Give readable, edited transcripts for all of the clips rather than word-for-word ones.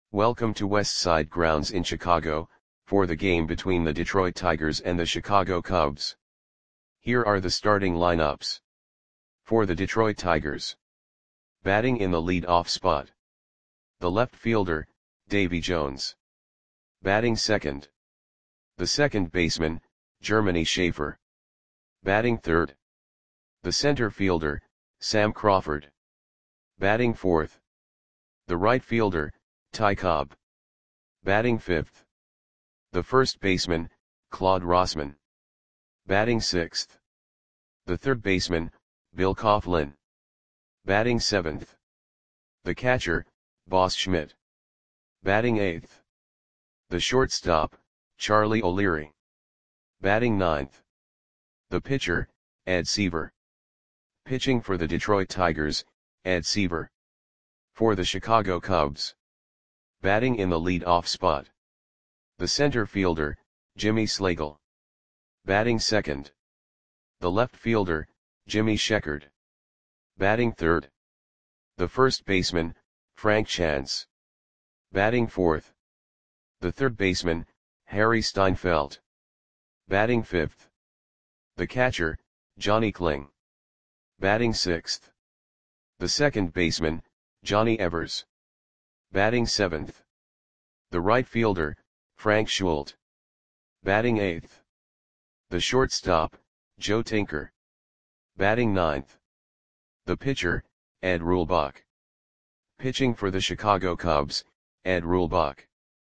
Welcome to West Side Grounds in Chicago, for the game between the Detroit Tigers and the Chicago Cubs. Here are the starting lineups. For the Detroit Tigers. Batting in the lead-off spot. The left fielder, Davy Jones. Batting second. The second baseman, Germany Schaefer. Batting third. The center fielder, Sam Crawford. Batting fourth. The right fielder, Ty Cobb. Batting fifth. The first baseman, Claude Rossman. Batting sixth. The third baseman, Bill Coughlin. Batting seventh. The catcher, Boss Schmidt. Batting eighth. The shortstop, Charlie O'Leary. Batting ninth. The pitcher, Ed Seaver. Pitching for the Detroit Tigers, Ed Seaver. For the Chicago Cubs. Batting in the lead-off spot. The center fielder, Jimmy Slagle. Batting second. The left fielder, Jimmy Sheckard. Batting third. The first baseman, Frank Chance. Batting fourth. The third baseman, Harry Steinfeld. Batting fifth. The catcher, Johnny Kling. Batting sixth. The second baseman, Johnny Evers. Batting seventh. The right fielder, Frank Schult. Batting eighth. The shortstop, Joe Tinker. Batting ninth. The pitcher, Ed Rulebach. Pitching for the Chicago Cubs, Ed Rulebach.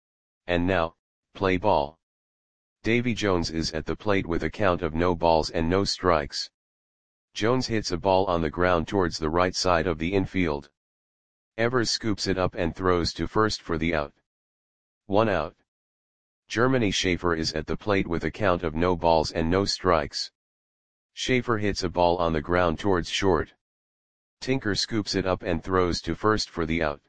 And now, play ball. Davy Jones is at the plate with a count of no balls and no strikes. Jones hits a ball on the ground towards the right side of the infield. Evers scoops it up and throws to first for the out. 1 out. Germany Schaefer is at the plate with a count of no balls and no strikes. Schaefer hits a ball on the ground towards short. Tinker scoops it up and throws to first for the out.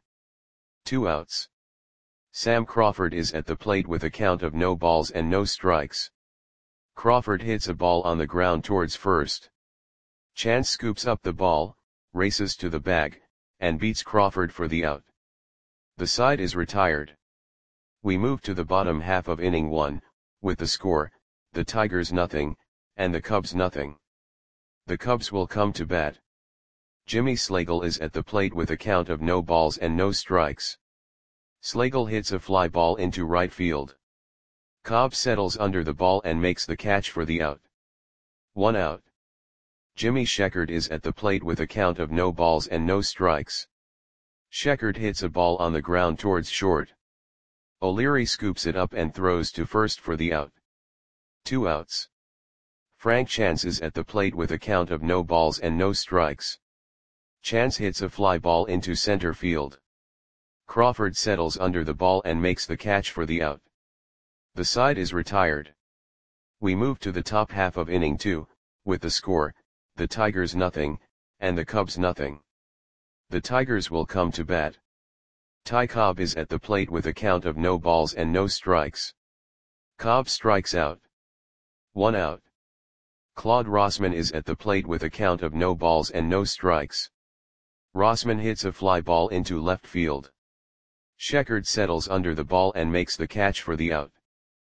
2 outs. Sam Crawford is at the plate with a count of no balls and no strikes. Crawford hits a ball on the ground towards first. Chance scoops up the ball, races to the bag, and beats Crawford for the out. The side is retired. We move to the bottom half of inning 1, with the score, the Tigers nothing, and the Cubs nothing. The Cubs will come to bat. Jimmy Slagle is at the plate with a count of no balls and no strikes. Slagle hits a fly ball into right field. Cobb settles under the ball and makes the catch for the out. 1 out. Jimmy Sheckard is at the plate with a count of no balls and no strikes. Sheckard hits a ball on the ground towards short. O'Leary scoops it up and throws to first for the out. 2 outs. Frank Chance is at the plate with a count of no balls and no strikes. Chance hits a fly ball into center field. Crawford settles under the ball and makes the catch for the out. The side is retired. We move to the top half of inning 2, with the score, the Tigers nothing, and the Cubs nothing. The Tigers will come to bat. Ty Cobb is at the plate with a count of no balls and no strikes. Cobb strikes out. 1 out. Claude Rossman is at the plate with a count of no balls and no strikes. Rossman hits a fly ball into left field. Sheckard settles under the ball and makes the catch for the out.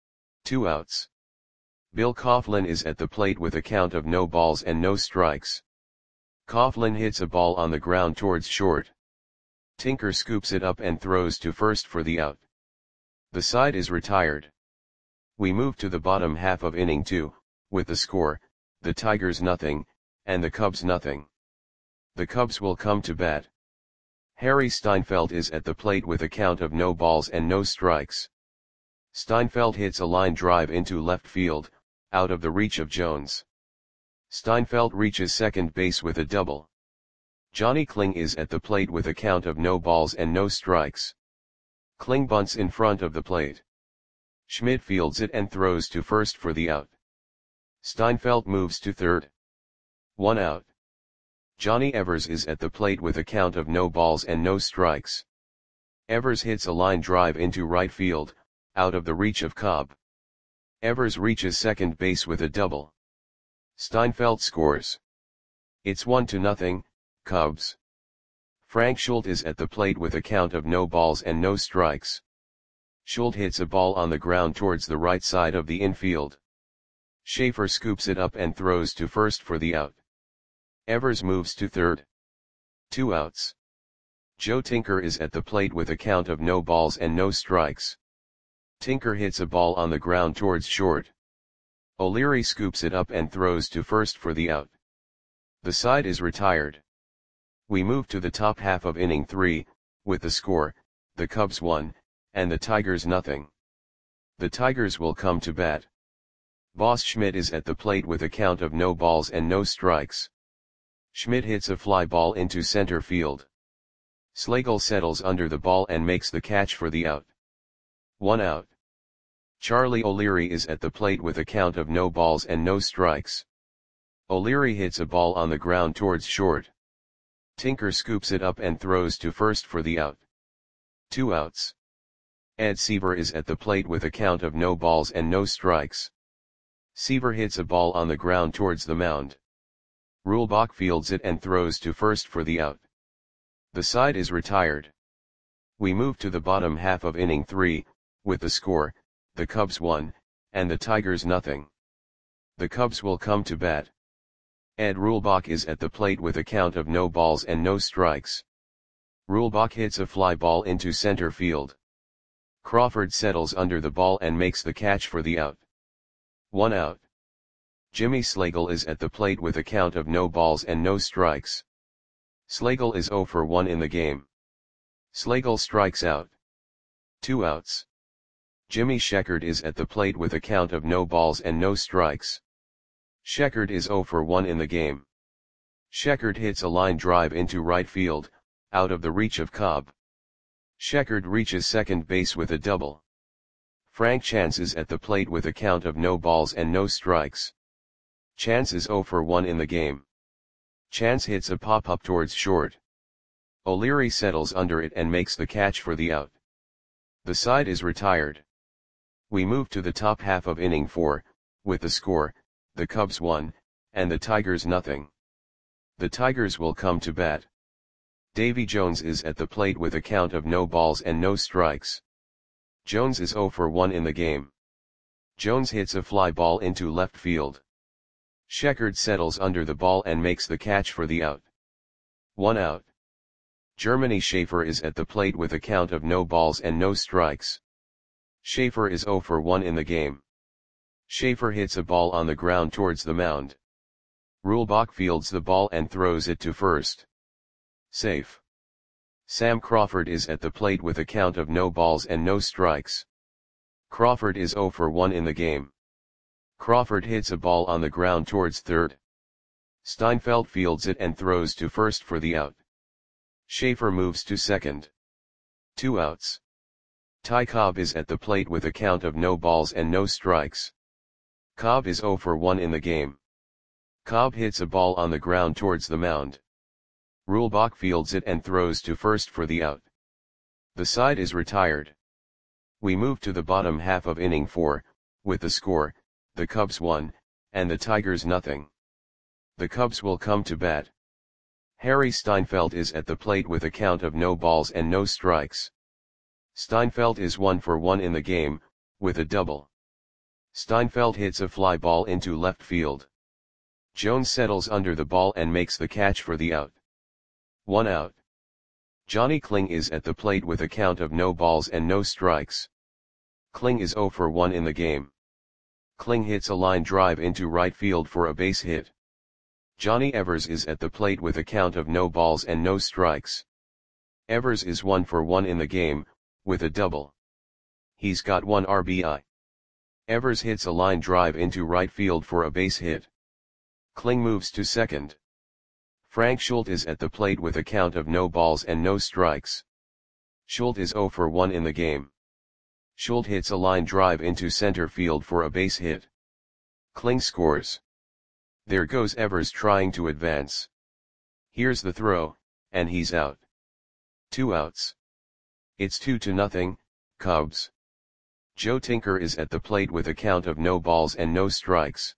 2 outs. Bill Coughlin is at the plate with a count of no balls and no strikes. Coughlin hits a ball on the ground towards short. Tinker scoops it up and throws to first for the out. The side is retired. We move to the bottom half of inning 2, with the score, the Tigers nothing, and the Cubs nothing. The Cubs will come to bat. Harry Steinfeld is at the plate with a count of no balls and no strikes. Steinfeld hits a line drive into left field, out of the reach of Jones. Steinfeld reaches second base with a double. Johnny Kling is at the plate with a count of no balls and no strikes. Kling bunts in front of the plate. Schmidt fields it and throws to first for the out. Steinfeld moves to third. 1 out. Johnny Evers is at the plate with a count of no balls and no strikes. Evers hits a line drive into right field, out of the reach of Cobb. Evers reaches second base with a double. Steinfeld scores. It's 1-0, Cubs. Frank Schuldt is at the plate with a count of no balls and no strikes. Schuldt hits a ball on the ground towards the right side of the infield. Schaefer scoops it up and throws to first for the out. Evers moves to third. 2 outs. Joe Tinker is at the plate with a count of no balls and no strikes. Tinker hits a ball on the ground towards short. O'Leary scoops it up and throws to first for the out. The side is retired. We move to the top half of inning 3, with the score, the Cubs 1, and the Tigers nothing. The Tigers will come to bat. Boss Schmidt is at the plate with a count of no balls and no strikes. Schmidt hits a fly ball into center field. Slagle settles under the ball and makes the catch for the out. 1 out. Charlie O'Leary is at the plate with a count of no balls and no strikes. O'Leary hits a ball on the ground towards short. Tinker scoops it up and throws to first for the out. 2 outs. Ed Seaver is at the plate with a count of no balls and no strikes. Seaver hits a ball on the ground towards the mound. Rulebach fields it and throws to first for the out. The side is retired. We move to the bottom half of inning 3, with the score, the Cubs 1, and the Tigers nothing. The Cubs will come to bat. Ed Rulebach is at the plate with a count of no balls and no strikes. Rulebach hits a fly ball into center field. Crawford settles under the ball and makes the catch for the out. 1 out. Jimmy Slagle is at the plate with a count of no balls and no strikes. Slagle is 0 for 1 in the game. Slagle strikes out. 2 outs. Jimmy Sheckard is at the plate with a count of no balls and no strikes. Sheckard is 0 for 1 in the game. Sheckard hits a line drive into right field, out of the reach of Cobb. Sheckard reaches second base with a double. Frank Chance is at the plate with a count of no balls and no strikes. Chance is 0 for 1 in the game. Chance hits a pop-up towards short. O'Leary settles under it and makes the catch for the out. The side is retired. We move to the top half of inning 4, with the score, the Cubs 1, and the Tigers nothing. The Tigers will come to bat. Davy Jones is at the plate with a count of no balls and no strikes. Jones is 0 for 1 in the game. Jones hits a fly ball into left field. Sheckard settles under the ball and makes the catch for the out. 1 out. Germany Schaefer is at the plate with a count of no balls and no strikes. Schaefer is 0 for 1 in the game. Schaefer hits a ball on the ground towards the mound. Rulebach fields the ball and throws it to first. Safe. Sam Crawford is at the plate with a count of no balls and no strikes. Crawford is 0 for 1 in the game. Crawford hits a ball on the ground towards third. Steinfeld fields it and throws to first for the out. Schaefer moves to second. 2 outs. Ty Cobb is at the plate with a count of no balls and no strikes. Cobb is 0 for 1 in the game. Cobb hits a ball on the ground towards the mound. Rulebach fields it and throws to first for the out. The side is retired. We move to the bottom half of inning 4, with the score, the Cubs 1, and the Tigers nothing. The Cubs will come to bat. Harry Steinfeld is at the plate with a count of no balls and no strikes. Steinfeld is 1 for 1 in the game, with a double. Steinfeld hits a fly ball into left field. Jones settles under the ball and makes the catch for the out. 1 out. Johnny Kling is at the plate with a count of no balls and no strikes. Kling is 0 for 1 in the game. Kling hits a line drive into right field for a base hit. Johnny Evers is at the plate with a count of no balls and no strikes. Evers is 1 for 1 in the game, with a double. He's got 1 RBI. Evers hits a line drive into right field for a base hit. Kling moves to second. Frank Schuldt is at the plate with a count of no balls and no strikes. Schuldt is 0 for 1 in the game. Schuldt hits a line drive into center field for a base hit. Kling scores. There goes Evers trying to advance. Here's the throw, and he's out. 2 outs. It's 2-0, Cubs. Joe Tinker is at the plate with a count of no balls and no strikes.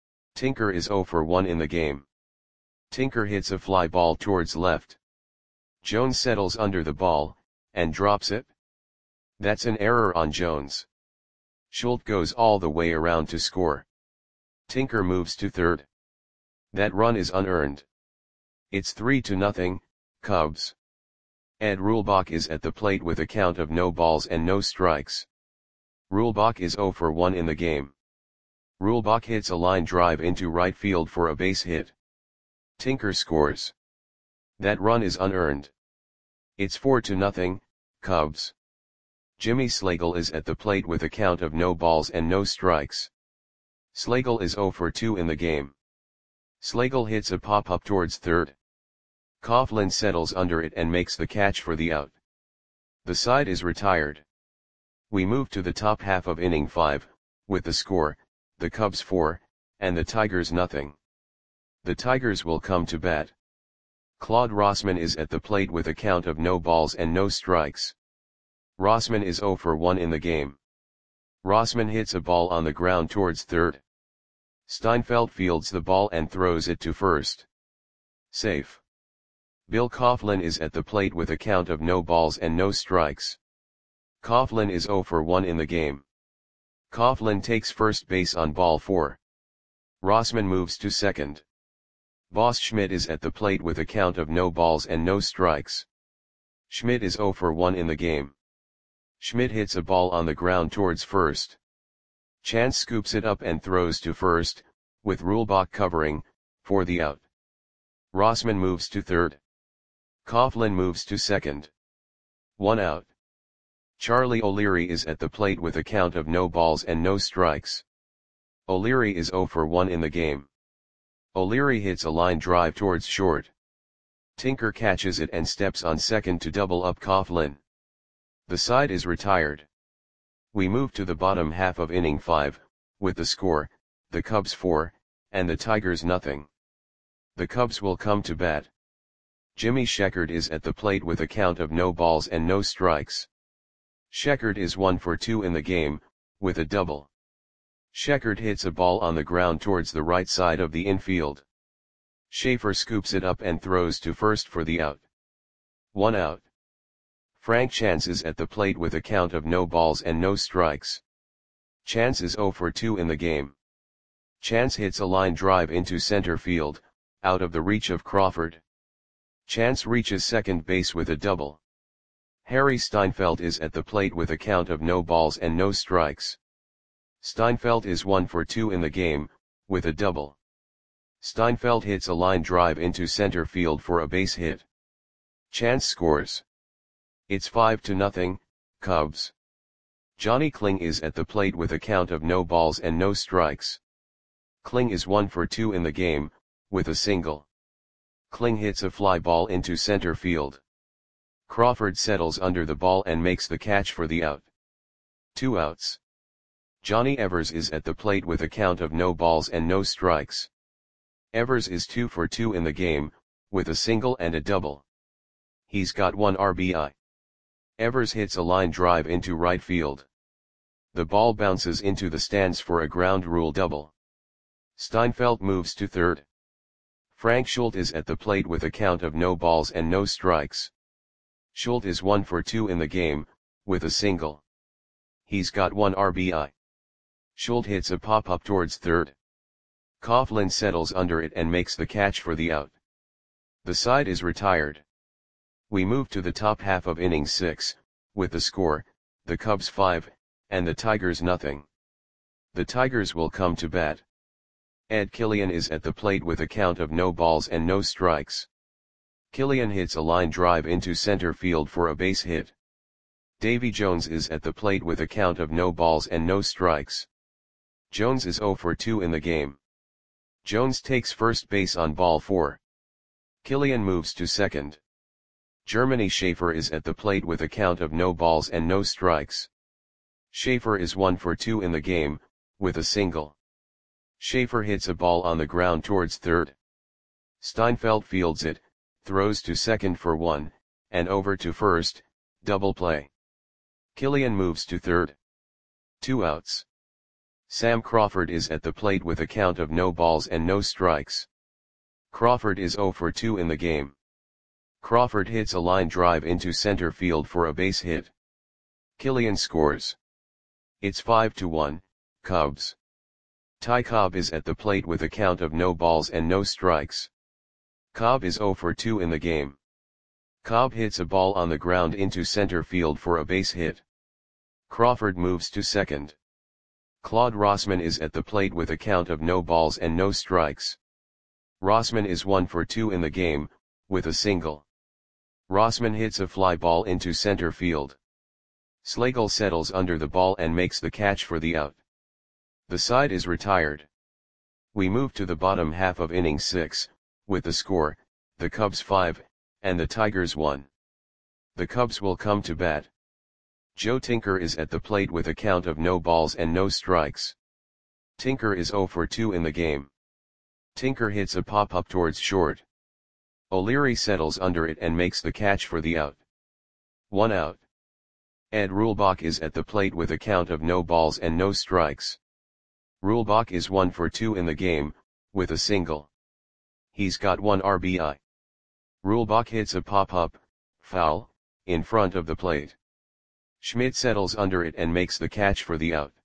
Tinker is 0 for 1 in the game. Tinker hits a fly ball towards left. Jones settles under the ball, and drops it. That's an error on Jones. Schultz goes all the way around to score. Tinker moves to third. That run is unearned. It's 3-0, Cubs. Ed Rulebach is at the plate with a count of no balls and no strikes. Rulebach is 0 for 1 in the game. Rulebach hits a line drive into right field for a base hit. Tinker scores. That run is unearned. It's 4-0, Cubs. Jimmy Slagle is at the plate with a count of no balls and no strikes. Slagle is 0 for 2 in the game. Slagle hits a pop-up towards third. Coughlin settles under it and makes the catch for the out. The side is retired. We move to the top half of inning 5, with the score, the Cubs 4, and the Tigers nothing. The Tigers will come to bat. Claude Rossman is at the plate with a count of no balls and no strikes. Rossman is 0 for 1 in the game. Rossman hits a ball on the ground towards third. Steinfeld fields the ball and throws it to first. Safe. Bill Coughlin is at the plate with a count of no balls and no strikes. Coughlin is 0 for 1 in the game. Coughlin takes first base on ball 4. Rossman moves to second. Boss Schmidt is at the plate with a count of no balls and no strikes. Schmidt is 0 for 1 in the game. Schmidt hits a ball on the ground towards first. Chance scoops it up and throws to first, with Rulebach covering, for the out. Rossman moves to third. Coughlin moves to second. 1 out. Charlie O'Leary is at the plate with a count of no balls and no strikes. O'Leary is 0 for 1 in the game. O'Leary hits a line drive towards short. Tinker catches it and steps on second to double up Coughlin. The side is retired. We move to the bottom half of inning 5, with the score, the Cubs 4, and the Tigers nothing. The Cubs will come to bat. Jimmy Sheckard is at the plate with a count of no balls and no strikes. Sheckard is 1 for 2 in the game, with a double. Sheckard hits a ball on the ground towards the right side of the infield. Schaefer scoops it up and throws to first for the out. 1 out. Frank Chance is at the plate with a count of no balls and no strikes. Chance is 0 for 2 in the game. Chance hits a line drive into center field, out of the reach of Crawford. Chance reaches second base with a double. Harry Steinfeld is at the plate with a count of no balls and no strikes. Steinfeld is 1 for 2 in the game, with a double. Steinfeld hits a line drive into center field for a base hit. Chance scores. It's 5-0, Cubs. Johnny Kling is at the plate with a count of no balls and no strikes. Kling is 1 for 2 in the game, with a single. Kling hits a fly ball into center field. Crawford settles under the ball and makes the catch for the out. 2 outs. Johnny Evers is at the plate with a count of no balls and no strikes. Evers is 2 for 2 in the game, with a single and a double. He's got 1 RBI. Evers hits a line drive into right field. The ball bounces into the stands for a ground rule double. Steinfeld moves to third. Frank Schultz is at the plate with a count of no balls and no strikes. Schultz is 1 for 2 in the game, with a single. He's got 1 RBI. Schultz hits a pop-up towards third. Coughlin settles under it and makes the catch for the out. The side is retired. We move to the top half of inning 6, with the score, the Cubs 5, and the Tigers nothing. The Tigers will come to bat. Ed Killian is at the plate with a count of no balls and no strikes. Killian hits a line drive into center field for a base hit. Davy Jones is at the plate with a count of no balls and no strikes. Jones is 0 for 2 in the game. Jones takes first base on ball 4. Killian moves to second. Germany Schaefer is at the plate with a count of no balls and no strikes. Schaefer is 1 for 2 in the game, with a single. Schaefer hits a ball on the ground towards third. Steinfeld fields it, throws to second for 1, and over to first, double play. Killian moves to third. 2 outs. Sam Crawford is at the plate with a count of no balls and no strikes. Crawford is 0 for 2 in the game. Crawford hits a line drive into center field for a base hit. Killian scores. It's 5-1, Cubs. Ty Cobb is at the plate with a count of no balls and no strikes. Cobb is 0 for 2 in the game. Cobb hits a ball on the ground into center field for a base hit. Crawford moves to second. Claude Rossman is at the plate with a count of no balls and no strikes. Rossman is 1 for 2 in the game, with a single. Rossman hits a fly ball into center field. Slagle settles under the ball and makes the catch for the out. The side is retired. We move to the bottom half of inning 6, with the score, the Cubs 5, and the Tigers 1. The Cubs will come to bat. Joe Tinker is at the plate with a count of no balls and no strikes. Tinker is 0 for 2 in the game. Tinker hits a pop-up towards short. O'Leary settles under it and makes the catch for the out. 1 out. Ed Rulebach is at the plate with a count of no balls and no strikes. Rulebach is 1 for 2 in the game, with a single. He's got 1 RBI. Rulebach hits a pop-up, foul, in front of the plate. Schmidt settles under it and makes the catch for the out.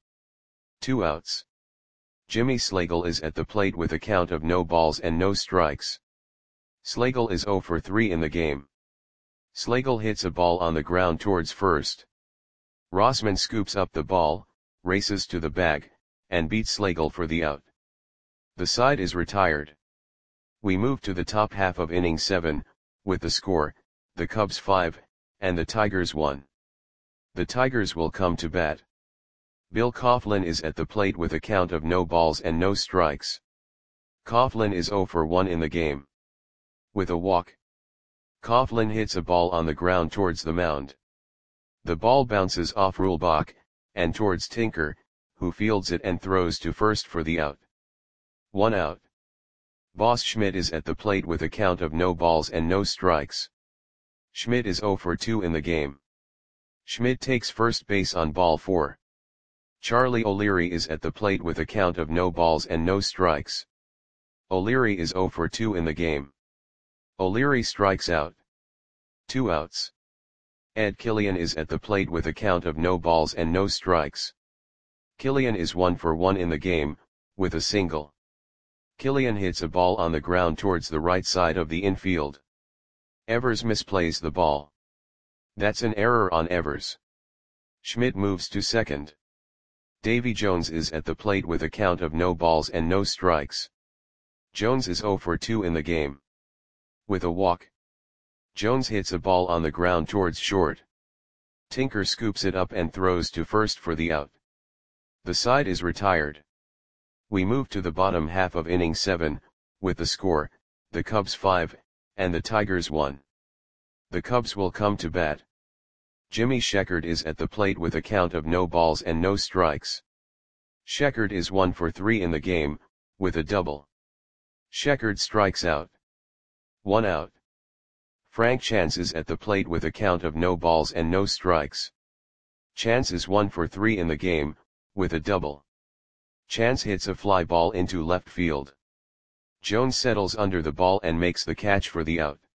2 outs. Jimmy Slagle is at the plate with a count of no balls and no strikes. Slagle is 0 for 3 in the game. Slagle hits a ball on the ground towards first. Rossman scoops up the ball, races to the bag, and beats Slagle for the out. The side is retired. We move to the top half of inning 7, with the score, the Cubs 5, and the Tigers 1. The Tigers will come to bat. Bill Coughlin is at the plate with a count of no balls and no strikes. Coughlin is 0 for 1 in the game. With a walk. Coughlin hits a ball on the ground towards the mound. The ball bounces off Rulebach, and towards Tinker, who fields it and throws to first for the out. 1 out. Boss Schmidt is at the plate with a count of no balls and no strikes. Schmidt is 0 for 2 in the game. Schmidt takes first base on ball 4. Charlie O'Leary is at the plate with a count of no balls and no strikes. O'Leary is 0 for 2 in the game. O'Leary strikes out. 2 outs. Ed Killian is at the plate with a count of no balls and no strikes. Killian is 1 for 1 in the game, with a single. Killian hits a ball on the ground towards the right side of the infield. Evers misplays the ball. That's an error on Evers. Schmidt moves to second. Davy Jones is at the plate with a count of no balls and no strikes. Jones is 0 for 2 in the game. With a walk. Jones hits a ball on the ground towards short. Tinker scoops it up and throws to first for the out. The side is retired. We move to the bottom half of inning 7, with the score, the Cubs 5, and the Tigers 1. The Cubs will come to bat. Jimmy Sheckard is at the plate with a count of no balls and no strikes. Sheckard is 1 for 3 in the game, with a double. Sheckard strikes out. 1 out. Frank Chance is at the plate with a count of no balls and no strikes. Chance is 1 for 3 in the game, with a double. Chance hits a fly ball into left field. Jones settles under the ball and makes the catch for the out.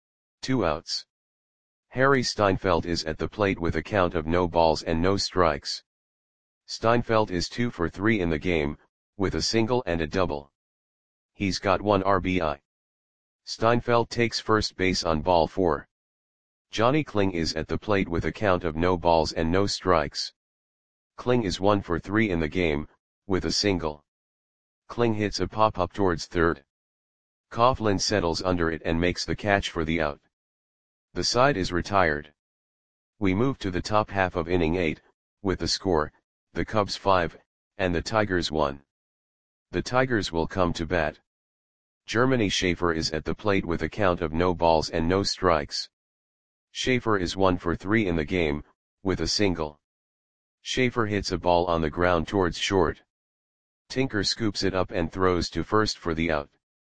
2 outs. Harry Steinfeld is at the plate with a count of no balls and no strikes. Steinfeld is 2 for 3 in the game, with a single and a double. He's got 1 RBI. Steinfeld takes first base on ball 4. Johnny Kling is at the plate with a count of no balls and no strikes. Kling is 1 for 3 in the game, with a single. Kling hits a pop-up towards third. Coughlin settles under it and makes the catch for the out. The side is retired. We move to the top half of inning 8, with the score, the Cubs 5, and the Tigers 1. The Tigers will come to bat. Germany Schaefer is at the plate with a count of no balls and no strikes. Schaefer is 1 for 3 in the game, with a single. Schaefer hits a ball on the ground towards short. Tinker scoops it up and throws to first for the out.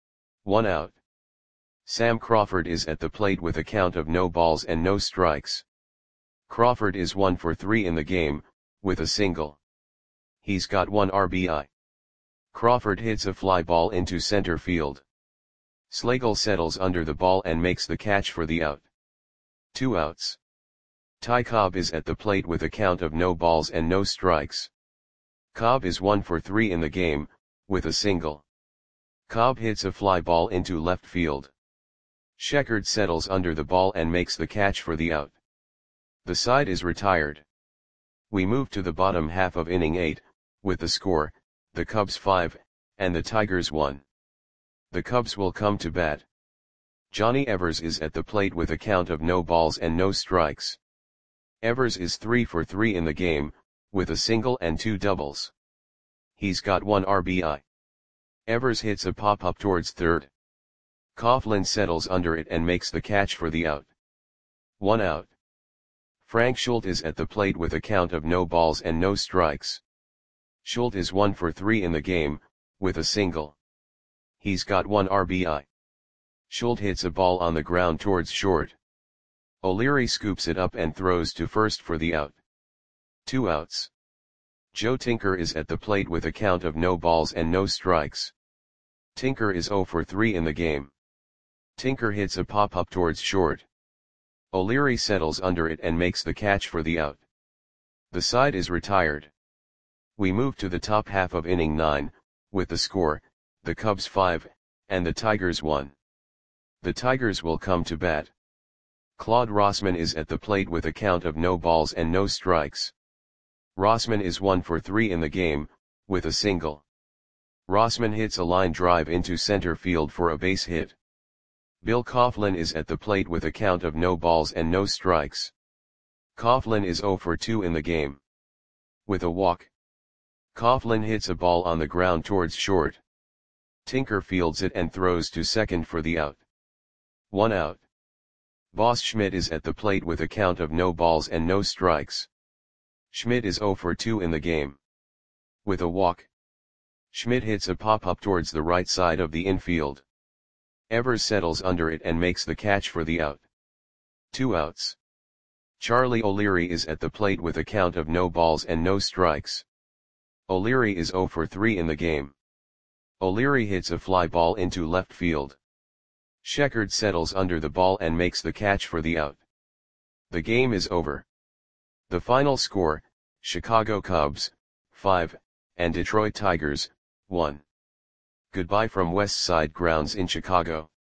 1 out. Sam Crawford is at the plate with a count of no balls and no strikes. Crawford is 1 for 3 in the game, with a single. He's got 1 RBI. Crawford hits a fly ball into center field. Slagle settles under the ball and makes the catch for the out. 2 outs. Ty Cobb is at the plate with a count of no balls and no strikes. Cobb is 1 for 3 in the game, with a single. Cobb hits a fly ball into left field. Sheckard settles under the ball and makes the catch for the out. The side is retired. We move to the bottom half of inning 8, with the score, the Cubs 5, and the Tigers 1. The Cubs will come to bat. Johnny Evers is at the plate with a count of no balls and no strikes. Evers is 3 for 3 in the game, with a single and 2 doubles. He's got 1 RBI. Evers hits a pop-up towards third. Coughlin settles under it and makes the catch for the out. 1 out. Frank Schultz is at the plate with a count of no balls and no strikes. Schultz is 1 for 3 in the game, with a single. He's got 1 RBI. Schultz hits a ball on the ground towards short. O'Leary scoops it up and throws to first for the out. 2 outs. Joe Tinker is at the plate with a count of no balls and no strikes. Tinker is 0 for 3 in the game. Tinker hits a pop-up towards short. O'Leary settles under it and makes the catch for the out. The side is retired. We move to the top half of inning 9, with the score, the Cubs 5, and the Tigers 1. The Tigers will come to bat. Claude Rossman is at the plate with a count of no balls and no strikes. Rossman is 1 for 3 in the game, with a single. Rossman hits a line drive into center field for a base hit. Bill Coughlin is at the plate with a count of no balls and no strikes. Coughlin is 0 for 2 in the game. With a walk. Coughlin hits a ball on the ground towards short. Tinker fields it and throws to second for the out. 1 out. Boss Schmidt is at the plate with a count of no balls and no strikes. Schmidt is 0 for 2 in the game. With a walk. Schmidt hits a pop-up towards the right side of the infield. Evers settles under it and makes the catch for the out. 2 outs. Charlie O'Leary is at the plate with a count of no balls and no strikes. O'Leary is 0 for 3 in the game. O'Leary hits a fly ball into left field. Sheckard settles under the ball and makes the catch for the out. The game is over. The final score, Chicago Cubs, 5, and Detroit Tigers, 1. Goodbye from West Side Grounds in Chicago.